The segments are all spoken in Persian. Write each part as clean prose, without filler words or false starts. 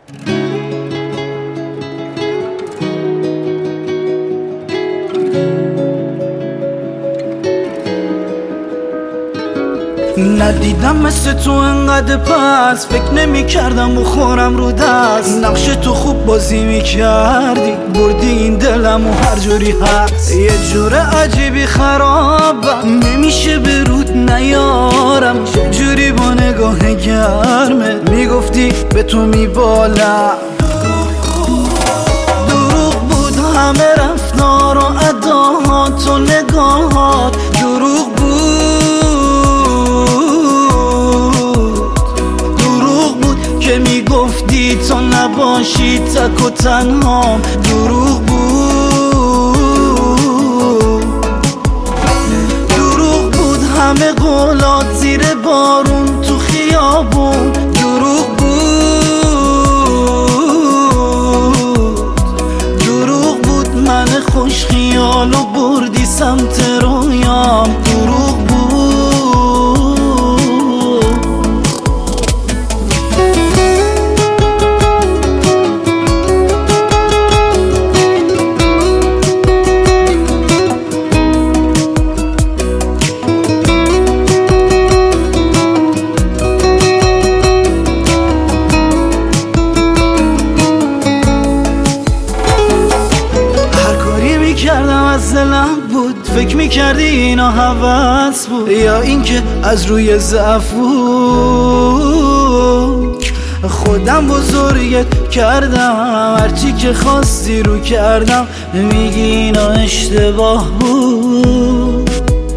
ندیدم مثل تو انقدر پس، فکر نمی کردم بخورم رو دست. نقش تو خوب بازی می کردی، بردی این دلم و هر جوری هست. یه جور عجیبی خرابم، نمیشه به رود نیارم. چجوری با نگاه گرمه میگفتی به تو میبالم. دروغ بود همه رفتار و اداهات و نگاهات، دروغ بود که میگفتی تو نباشی تک و تنهام، دروغ بود همه قولات زیر بارون تو خیابون، دروغ بود من خوش خیال و بردی سمت رویام، دروغ بود. از دلم بود، فکر میکردی اینا هوس بود یا اینکه از روی ضعف بود. خودم بزرگت کردم، هرچی که خواستی رو کردم، میگی اینا اشتباه بود.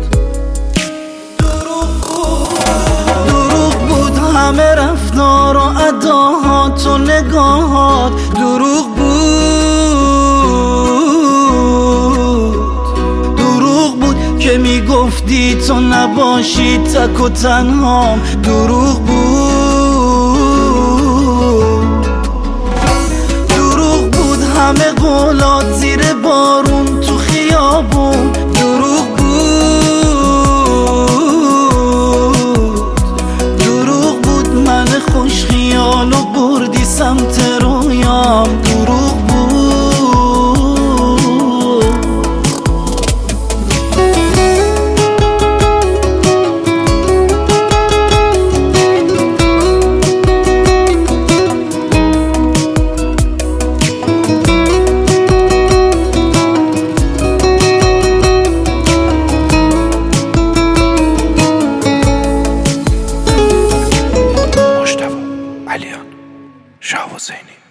دروغ بود همه رفتار و اداهات و نگاهات، دروغ بود که میگفتی تو نباشی تک و تنهام، دروغ بود همه قولات زیر بارون تو خیابون، دروغ بود من خوش خیال و بردی سمت رویام، دروغ بود. علیان شاه حسینی